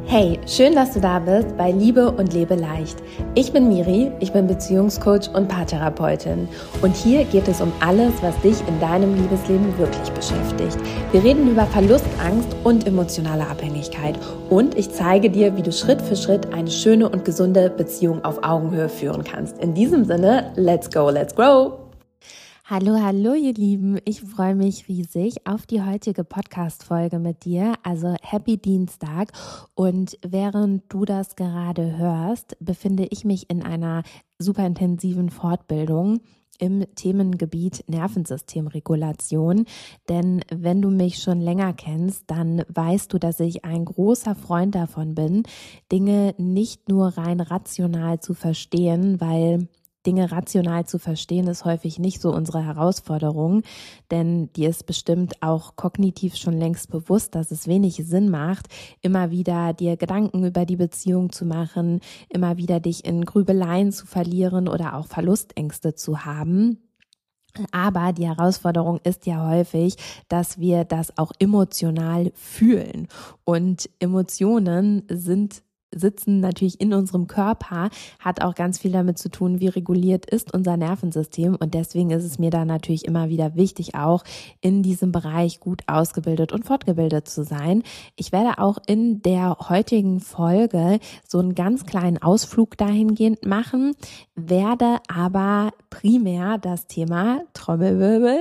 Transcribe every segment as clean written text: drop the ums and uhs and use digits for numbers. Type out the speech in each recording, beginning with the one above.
Hey, schön, dass du da bist bei Liebe und Lebe leicht. Ich bin Miri, ich bin Beziehungscoach und Paartherapeutin. Und hier geht es um alles, was dich in deinem Liebesleben wirklich beschäftigt. Wir reden über Verlust, Angst und emotionale Abhängigkeit. Und ich zeige dir, wie du Schritt für Schritt eine schöne und gesunde Beziehung auf Augenhöhe führen kannst. In diesem Sinne, let's go, let's grow! Hallo, ihr Lieben. Ich freue mich riesig auf die heutige Podcast-Folge mit dir. Also Happy Dienstag. Und während du das gerade hörst, befinde ich mich in einer super intensiven Fortbildung im Themengebiet Nervensystemregulation. Denn wenn du mich schon länger kennst, dann weißt du, dass ich ein großer Freund davon bin, Dinge nicht nur rein rational zu verstehen, weil Dinge rational zu verstehen ist häufig nicht so unsere Herausforderung, denn dir ist bestimmt auch kognitiv schon längst bewusst, dass es wenig Sinn macht, immer wieder dir Gedanken über die Beziehung zu machen, immer wieder dich in Grübeleien zu verlieren oder auch Verlustängste zu haben. Aber die Herausforderung ist ja häufig, dass wir das auch emotional fühlen. Und Emotionen sitzen natürlich in unserem Körper, hat auch ganz viel damit zu tun, wie reguliert ist unser Nervensystem. Und deswegen ist es mir da natürlich immer wieder wichtig, auch in diesem Bereich gut ausgebildet und fortgebildet zu sein. Ich werde auch in der heutigen Folge so einen ganz kleinen Ausflug dahingehend machen, werde aber primär das Thema Trommelwirbel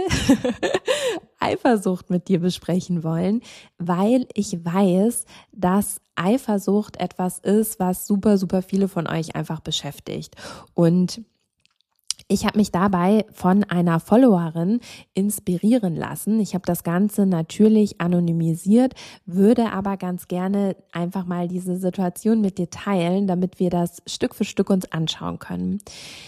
Eifersucht mit dir besprechen wollen, weil ich weiß, dass Eifersucht etwas ist, was super, super viele von euch einfach beschäftigt. Und ich habe mich dabei von einer Followerin inspirieren lassen. Ich habe das Ganze natürlich anonymisiert, würde aber ganz gerne einfach mal diese Situation mit dir teilen, damit wir das Stück für Stück uns anschauen können.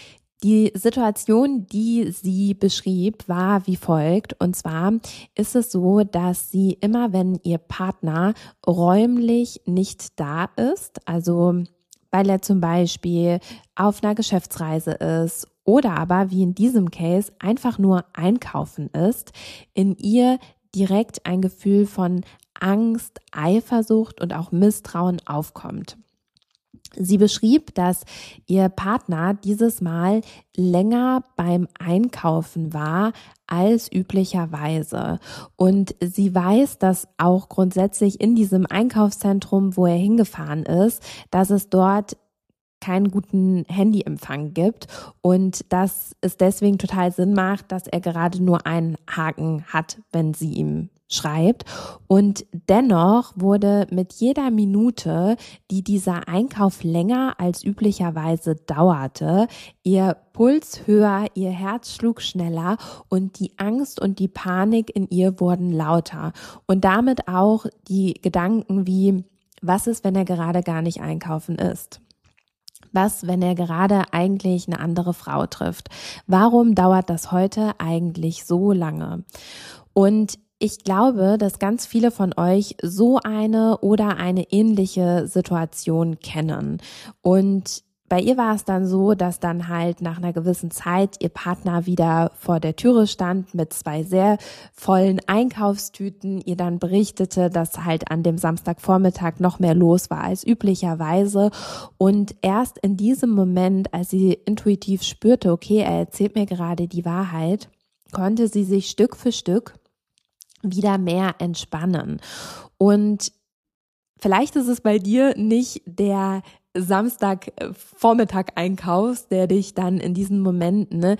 Die Situation, die sie beschrieb, war wie folgt. Und zwar ist es so, dass sie immer, wenn ihr Partner räumlich nicht da ist, also weil er zum Beispiel auf einer Geschäftsreise ist oder aber wie in diesem Case einfach nur einkaufen ist, in ihr direkt ein Gefühl von Angst, Eifersucht und auch Misstrauen aufkommt. Sie beschrieb, dass ihr Partner dieses Mal länger beim Einkaufen war als üblicherweise. Und sie weiß, dass auch grundsätzlich in diesem Einkaufszentrum, wo er hingefahren ist, dass es dort keinen guten Handyempfang gibt und dass es deswegen total Sinn macht, dass er gerade nur einen Haken hat, wenn sie ihm schreibt. Und dennoch wurde mit jeder Minute, die dieser Einkauf länger als üblicherweise dauerte, ihr Puls höher, ihr Herz schlug schneller und die Angst und die Panik in ihr wurden lauter. Und damit auch die Gedanken wie, was ist, wenn er gerade gar nicht einkaufen ist? Was, wenn er gerade eigentlich eine andere Frau trifft? Warum dauert das heute eigentlich so lange? Und ich glaube, dass ganz viele von euch so eine oder eine ähnliche Situation kennen. Und bei ihr war es dann so, dass dann halt nach einer gewissen Zeit ihr Partner wieder vor der Türe stand mit 2 sehr vollen Einkaufstüten, ihr dann berichtete, dass halt an dem Samstagvormittag noch mehr los war als üblicherweise. Und erst in diesem Moment, als sie intuitiv spürte, okay, er erzählt mir gerade die Wahrheit, konnte sie sich Stück für Stück wieder mehr entspannen. Und vielleicht ist es bei dir nicht der Samstagvormittag einkaufst, der dich dann in diesen Momenten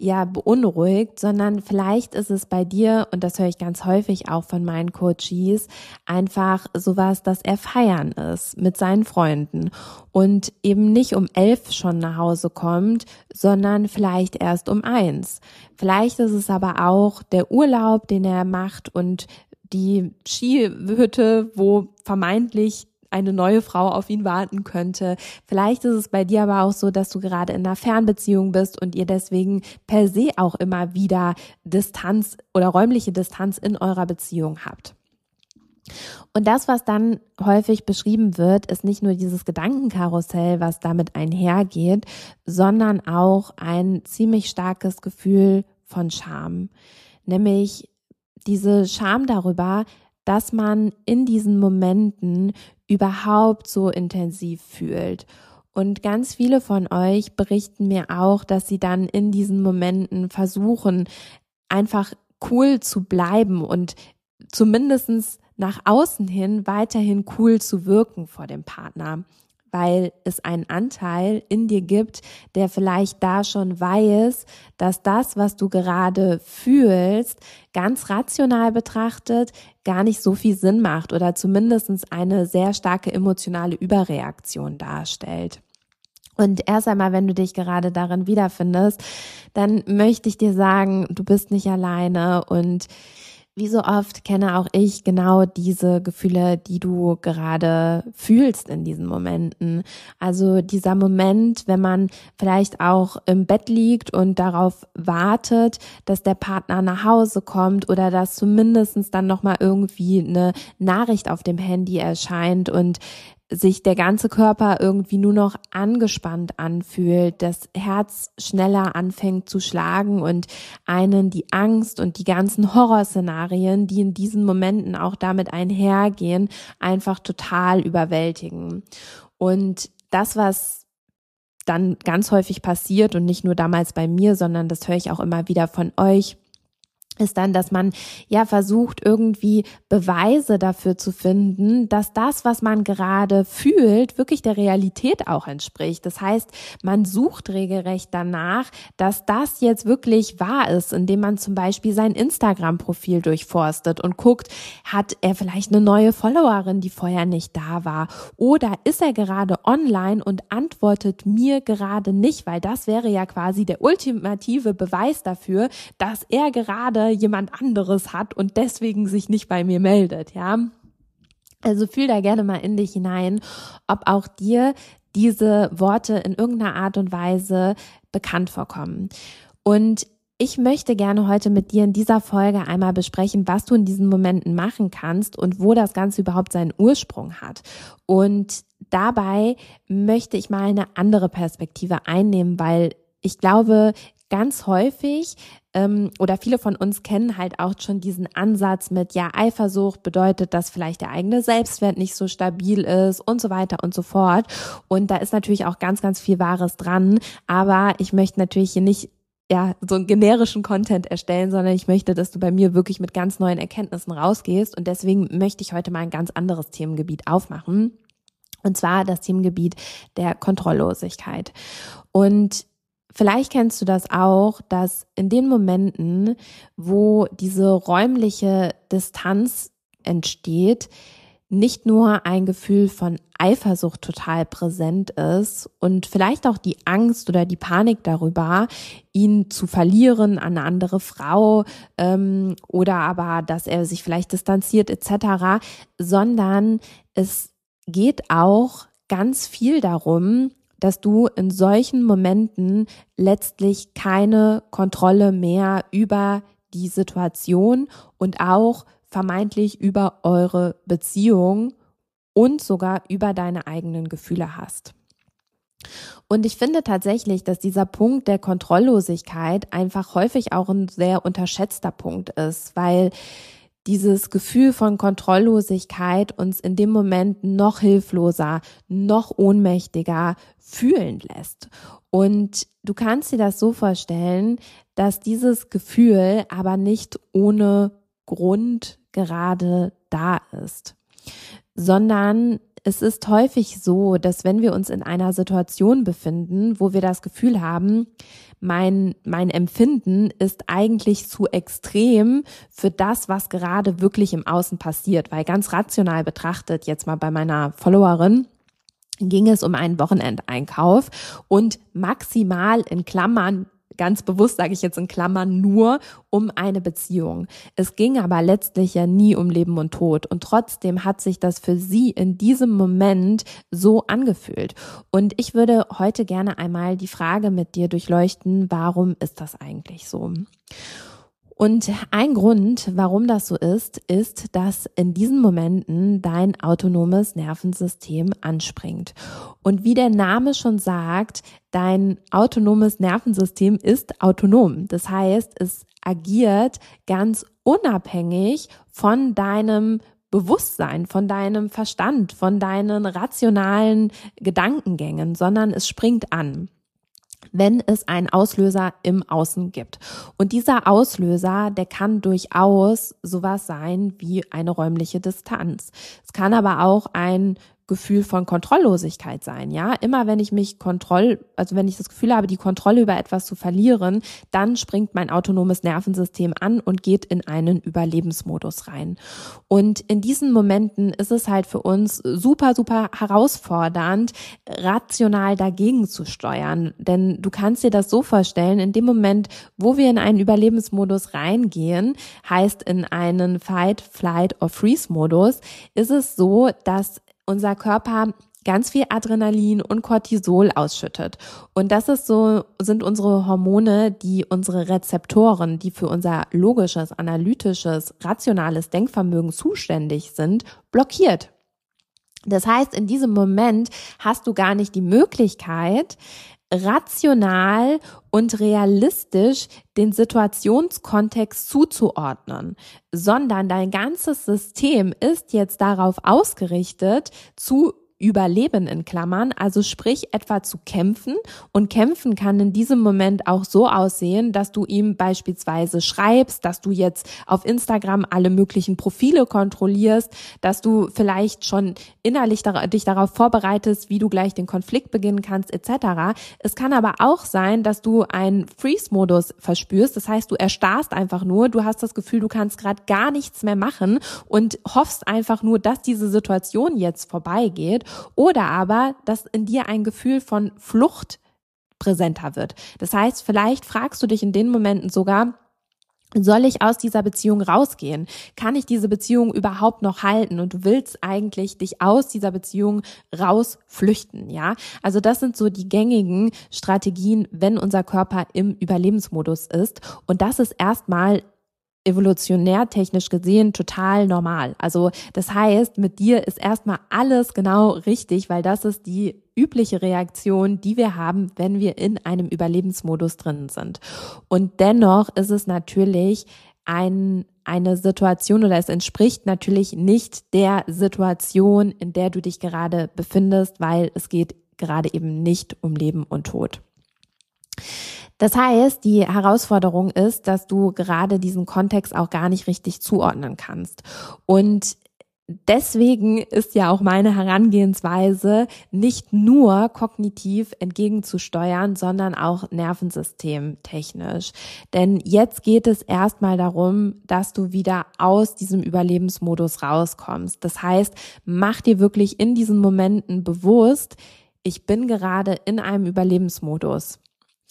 beunruhigt, sondern vielleicht ist es bei dir, und das höre ich ganz häufig auch von meinen Coaches, einfach sowas, dass er feiern ist mit seinen Freunden und eben nicht um 11 schon nach Hause kommt, sondern vielleicht erst um 1. Vielleicht ist es aber auch der Urlaub, den er macht und die Skihütte, wo vermeintlich eine neue Frau auf ihn warten könnte. Vielleicht ist es bei dir aber auch so, dass du gerade in einer Fernbeziehung bist und ihr deswegen per se auch immer wieder Distanz oder räumliche Distanz in eurer Beziehung habt. Und das, was dann häufig beschrieben wird, ist nicht nur dieses Gedankenkarussell, was damit einhergeht, sondern auch ein ziemlich starkes Gefühl von Scham. Nämlich diese Scham darüber, dass man in diesen Momenten überhaupt so intensiv fühlt. Und ganz viele von euch berichten mir auch, dass sie dann in diesen Momenten versuchen, einfach cool zu bleiben und zumindest nach außen hin weiterhin cool zu wirken vor dem Partner, weil es einen Anteil in dir gibt, der vielleicht da schon weiß, dass das, was du gerade fühlst, ganz rational betrachtet gar nicht so viel Sinn macht oder zumindest eine sehr starke emotionale Überreaktion darstellt. Und erst einmal, wenn du dich gerade darin wiederfindest, dann möchte ich dir sagen, du bist nicht alleine und wie so oft kenne auch ich genau diese Gefühle, die du gerade fühlst in diesen Momenten. Also dieser Moment, wenn man vielleicht auch im Bett liegt und darauf wartet, dass der Partner nach Hause kommt oder dass zumindest dann nochmal irgendwie eine Nachricht auf dem Handy erscheint und sich der ganze Körper irgendwie nur noch angespannt anfühlt, das Herz schneller anfängt zu schlagen und einen die Angst und die ganzen Horrorszenarien, die in diesen Momenten auch damit einhergehen, einfach total überwältigen. Und das, was dann ganz häufig passiert und nicht nur damals bei mir, sondern das höre ich auch immer wieder von euch, ist dann, dass man ja versucht, irgendwie Beweise dafür zu finden, dass das, was man gerade fühlt, wirklich der Realität auch entspricht. Das heißt, man sucht regelrecht danach, dass das jetzt wirklich wahr ist, indem man zum Beispiel sein Instagram-Profil durchforstet und guckt, hat er vielleicht eine neue Followerin, die vorher nicht da war? Oder ist er gerade online und antwortet mir gerade nicht? Weil das wäre ja quasi der ultimative Beweis dafür, dass er gerade jemand anderes hat und deswegen sich nicht bei mir meldet, ja. Also fühl da gerne mal in dich hinein, ob auch dir diese Worte in irgendeiner Art und Weise bekannt vorkommen. Und ich möchte gerne heute mit dir in dieser Folge einmal besprechen, was du in diesen Momenten machen kannst und wo das Ganze überhaupt seinen Ursprung hat. Und dabei möchte ich mal eine andere Perspektive einnehmen, weil ich glaube, ganz häufig oder viele von uns kennen halt auch schon diesen Ansatz mit, ja, Eifersucht bedeutet, dass vielleicht der eigene Selbstwert nicht so stabil ist und so weiter und so fort. Und da ist natürlich auch ganz, ganz viel Wahres dran. Aber ich möchte natürlich hier nicht so einen generischen Content erstellen, sondern ich möchte, dass du bei mir wirklich mit ganz neuen Erkenntnissen rausgehst. Und deswegen möchte ich heute mal ein ganz anderes Themengebiet aufmachen. Und zwar das Themengebiet der Kontrolllosigkeit. Und vielleicht kennst du das auch, dass in den Momenten, wo diese räumliche Distanz entsteht, nicht nur ein Gefühl von Eifersucht total präsent ist und vielleicht auch die Angst oder die Panik darüber, ihn zu verlieren an eine andere Frau oder aber, dass er sich vielleicht distanziert etc., sondern es geht auch ganz viel darum, dass du in solchen Momenten letztlich keine Kontrolle mehr über die Situation und auch vermeintlich über eure Beziehung und sogar über deine eigenen Gefühle hast. Und ich finde tatsächlich, dass dieser Punkt der Kontrolllosigkeit einfach häufig auch ein sehr unterschätzter Punkt ist, weil dieses Gefühl von Kontrolllosigkeit uns in dem Moment noch hilfloser, noch ohnmächtiger fühlen lässt. Und du kannst dir das so vorstellen, dass dieses Gefühl aber nicht ohne Grund gerade da ist, sondern es ist häufig so, dass wenn wir uns in einer Situation befinden, wo wir das Gefühl haben, mein Empfinden ist eigentlich zu extrem für das, was gerade wirklich im Außen passiert, weil ganz rational betrachtet, jetzt mal bei meiner Followerin, ging es um einen Wochenendeinkauf und maximal in Klammern, ganz bewusst sage ich jetzt in Klammern, nur um eine Beziehung. Es ging aber letztlich ja nie um Leben und Tod und trotzdem hat sich das für sie in diesem Moment so angefühlt. Und ich würde heute gerne einmal die Frage mit dir durchleuchten, warum ist das eigentlich so? Und ein Grund, warum das so ist, dass in diesen Momenten dein autonomes Nervensystem anspringt. Und wie der Name schon sagt, dein autonomes Nervensystem ist autonom. Das heißt, es agiert ganz unabhängig von deinem Bewusstsein, von deinem Verstand, von deinen rationalen Gedankengängen, sondern es springt an, wenn es einen Auslöser im Außen gibt. Und dieser Auslöser, der kann durchaus sowas sein wie eine räumliche Distanz. Es kann aber auch ein Gefühl von Kontrolllosigkeit sein, ja. Immer wenn ich wenn ich das Gefühl habe, die Kontrolle über etwas zu verlieren, dann springt mein autonomes Nervensystem an und geht in einen Überlebensmodus rein. Und in diesen Momenten ist es halt für uns super, super herausfordernd, rational dagegen zu steuern. Denn du kannst dir das so vorstellen, in dem Moment, wo wir in einen Überlebensmodus reingehen, heißt in einen Fight, Flight or Freeze-Modus, ist es so, dass unser Körper ganz viel Adrenalin und Cortisol ausschüttet. Und sind unsere Hormone, die unsere Rezeptoren, die für unser logisches, analytisches, rationales Denkvermögen zuständig sind, blockiert. Das heißt, in diesem Moment hast du gar nicht die Möglichkeit, rational und realistisch den Situationskontext zuzuordnen, sondern dein ganzes System ist jetzt darauf ausgerichtet, zu überleben in Klammern, also sprich etwa zu kämpfen, und kämpfen kann in diesem Moment auch so aussehen, dass du ihm beispielsweise schreibst, dass du jetzt auf Instagram alle möglichen Profile kontrollierst, dass du vielleicht schon innerlich dich darauf vorbereitest, wie du gleich den Konflikt beginnen kannst etc. Es kann aber auch sein, dass du einen Freeze-Modus verspürst, das heißt, du erstarrst einfach nur, du hast das Gefühl, du kannst gerade gar nichts mehr machen und hoffst einfach nur, dass diese Situation jetzt vorbeigeht. Oder aber, dass in dir ein Gefühl von Flucht präsenter wird. Das heißt, vielleicht fragst du dich in den Momenten sogar, soll ich aus dieser Beziehung rausgehen? Kann ich diese Beziehung überhaupt noch halten? Und du willst eigentlich dich aus dieser Beziehung rausflüchten, ja? Also das sind so die gängigen Strategien, wenn unser Körper im Überlebensmodus ist. Und das ist erstmal evolutionär technisch gesehen total normal. Also das heißt, mit dir ist erstmal alles genau richtig, weil das ist die übliche Reaktion, die wir haben, wenn wir in einem Überlebensmodus drin sind. Und dennoch ist es natürlich eine Situation, oder es entspricht natürlich nicht der Situation, in der du dich gerade befindest, weil es geht gerade eben nicht um Leben und Tod. Das heißt, die Herausforderung ist, dass du gerade diesen Kontext auch gar nicht richtig zuordnen kannst. Und deswegen ist ja auch meine Herangehensweise, nicht nur kognitiv entgegenzusteuern, sondern auch nervensystemtechnisch. Denn jetzt geht es erstmal darum, dass du wieder aus diesem Überlebensmodus rauskommst. Das heißt, mach dir wirklich in diesen Momenten bewusst, ich bin gerade in einem Überlebensmodus.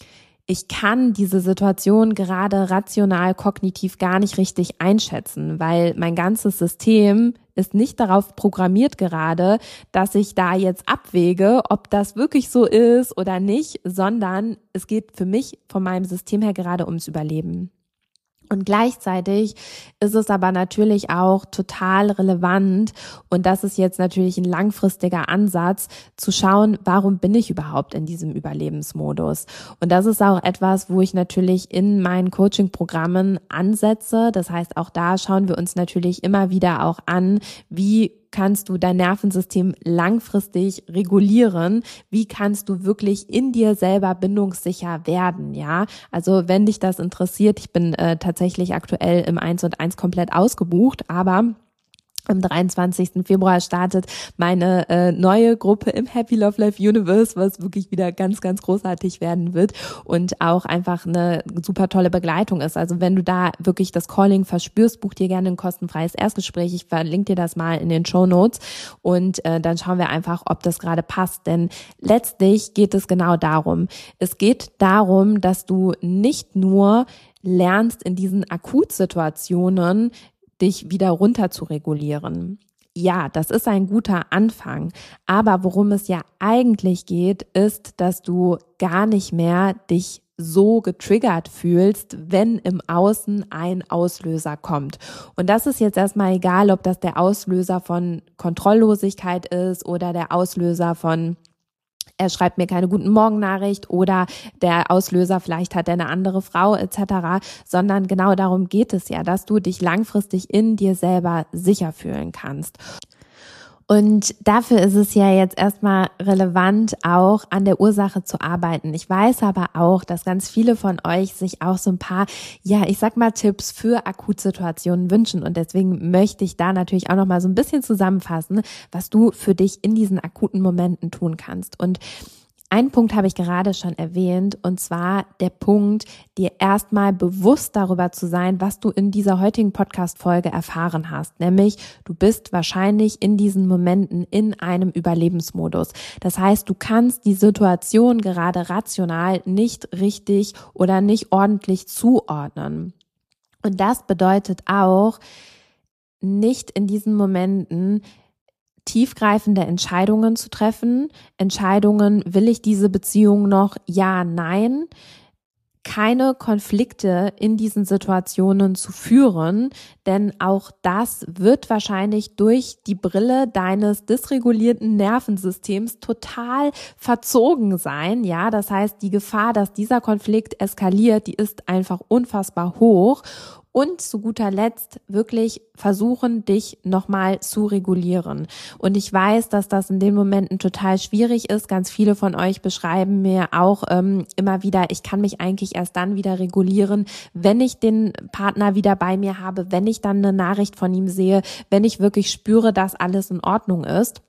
Ich kann diese Situation gerade rational, kognitiv gar nicht richtig einschätzen, weil mein ganzes System ist nicht darauf programmiert gerade, dass ich da jetzt abwäge, ob das wirklich so ist oder nicht, sondern es geht für mich von meinem System her gerade ums Überleben. Und gleichzeitig ist es aber natürlich auch total relevant, und das ist jetzt natürlich ein langfristiger Ansatz, zu schauen, warum bin ich überhaupt in diesem Überlebensmodus? Und das ist auch etwas, wo ich natürlich in meinen Coaching-Programmen ansetze. Das heißt, auch da schauen wir uns natürlich immer wieder auch an, wie kannst du dein Nervensystem langfristig regulieren? Wie kannst du wirklich in dir selber bindungssicher werden? Ja, also wenn dich das interessiert, ich bin tatsächlich aktuell im 1&1 komplett ausgebucht, aber am 23. Februar startet meine neue Gruppe im Happy Love Life Universe, was wirklich wieder ganz, ganz großartig werden wird und auch einfach eine super tolle Begleitung ist. Also wenn du da wirklich das Calling verspürst, buch dir gerne ein kostenfreies Erstgespräch. Ich verlinke dir das mal in den Shownotes und dann schauen wir einfach, ob das gerade passt. Denn letztlich geht es genau darum. Es geht darum, dass du nicht nur lernst, in diesen Akutsituationen dich wieder runter zu regulieren. Ja, das ist ein guter Anfang. Aber worum es ja eigentlich geht, ist, dass du gar nicht mehr dich so getriggert fühlst, wenn im Außen ein Auslöser kommt. Und das ist jetzt erstmal egal, ob das der Auslöser von Kontrolllosigkeit ist oder der Auslöser von er schreibt mir keine guten Morgennachricht oder der Auslöser, vielleicht hat er eine andere Frau etc., sondern genau darum geht es ja, dass du dich langfristig in dir selber sicher fühlen kannst. Und dafür ist es ja jetzt erstmal relevant, auch an der Ursache zu arbeiten. Ich weiß aber auch, dass ganz viele von euch sich auch so ein paar, Tipps für Akutsituationen wünschen. Und deswegen möchte ich da natürlich auch nochmal so ein bisschen zusammenfassen, was du für dich in diesen akuten Momenten tun kannst. Und einen Punkt habe ich gerade schon erwähnt, und zwar der Punkt, dir erstmal bewusst darüber zu sein, was du in dieser heutigen Podcast-Folge erfahren hast. Nämlich, du bist wahrscheinlich in diesen Momenten in einem Überlebensmodus. Das heißt, du kannst die Situation gerade rational nicht richtig oder nicht ordentlich zuordnen. Und das bedeutet auch, nicht in diesen Momenten tiefgreifende Entscheidungen zu treffen. Entscheidungen, will ich diese Beziehung noch? Ja, nein. Keine Konflikte in diesen Situationen zu führen, denn auch das wird wahrscheinlich durch die Brille deines dysregulierten Nervensystems total verzogen sein. Ja, das heißt, die Gefahr, dass dieser Konflikt eskaliert, die ist einfach unfassbar hoch. Und zu guter Letzt wirklich versuchen, dich nochmal zu regulieren. Und ich weiß, dass das in den Momenten total schwierig ist. Ganz viele von euch beschreiben mir auch immer wieder, ich kann mich eigentlich erst dann wieder regulieren, wenn ich den Partner wieder bei mir habe, wenn ich dann eine Nachricht von ihm sehe, wenn ich wirklich spüre, dass alles in Ordnung ist.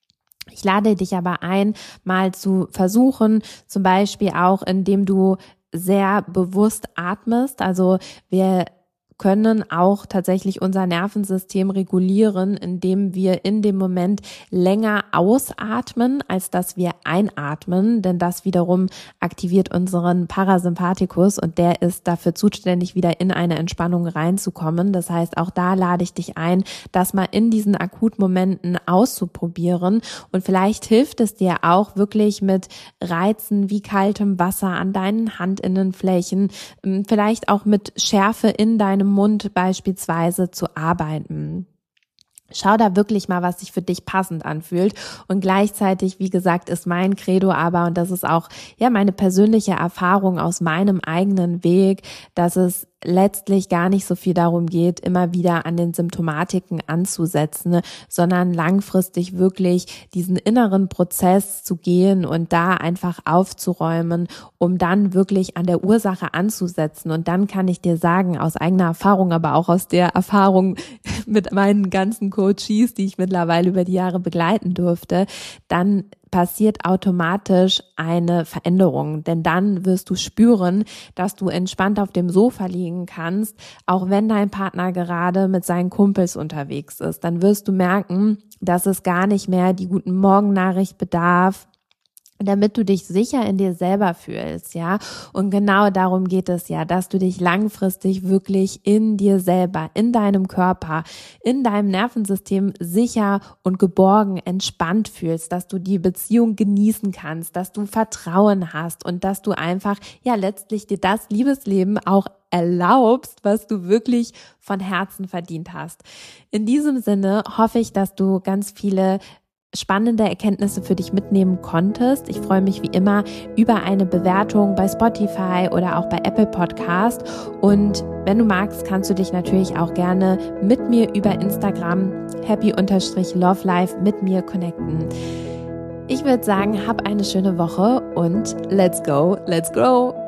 Ich lade dich aber ein, mal zu versuchen, zum Beispiel auch, indem du sehr bewusst atmest. Also wir können auch tatsächlich unser Nervensystem regulieren, indem wir in dem Moment länger ausatmen, als dass wir einatmen, denn das wiederum aktiviert unseren Parasympathikus und der ist dafür zuständig, wieder in eine Entspannung reinzukommen. Das heißt, auch da lade ich dich ein, das mal in diesen Akutmomenten auszuprobieren und vielleicht hilft es dir auch wirklich mit Reizen wie kaltem Wasser an deinen Handinnenflächen, vielleicht auch mit Schärfe in deinem Mund beispielsweise zu arbeiten. Schau da wirklich mal, was sich für dich passend anfühlt und gleichzeitig, wie gesagt, ist mein Credo aber, und das ist auch meine persönliche Erfahrung aus meinem eigenen Weg, dass es letztlich gar nicht so viel darum geht, immer wieder an den Symptomatiken anzusetzen, sondern langfristig wirklich diesen inneren Prozess zu gehen und da einfach aufzuräumen, um dann wirklich an der Ursache anzusetzen. Und dann kann ich dir sagen, aus eigener Erfahrung, aber auch aus der Erfahrung mit meinen ganzen Coaches, die ich mittlerweile über die Jahre begleiten durfte, dann passiert automatisch eine Veränderung, denn dann wirst du spüren, dass du entspannt auf dem Sofa liegen kannst, auch wenn dein Partner gerade mit seinen Kumpels unterwegs ist. Dann wirst du merken, dass es gar nicht mehr die guten Morgennachricht bedarf, damit du dich sicher in dir selber fühlst, ja. Und genau darum geht es ja, dass du dich langfristig wirklich in dir selber, in deinem Körper, in deinem Nervensystem sicher und geborgen, entspannt fühlst, dass du die Beziehung genießen kannst, dass du Vertrauen hast und dass du einfach, letztlich dir das Liebesleben auch erlaubst, was du wirklich von Herzen verdient hast. In diesem Sinne hoffe ich, dass du ganz viele spannende Erkenntnisse für dich mitnehmen konntest. Ich freue mich wie immer über eine Bewertung bei Spotify oder auch bei Apple Podcast. Und wenn du magst, kannst du dich natürlich auch gerne mit mir über Instagram happy_lovelife mit mir connecten. Ich würde sagen, hab eine schöne Woche und let's go, let's grow!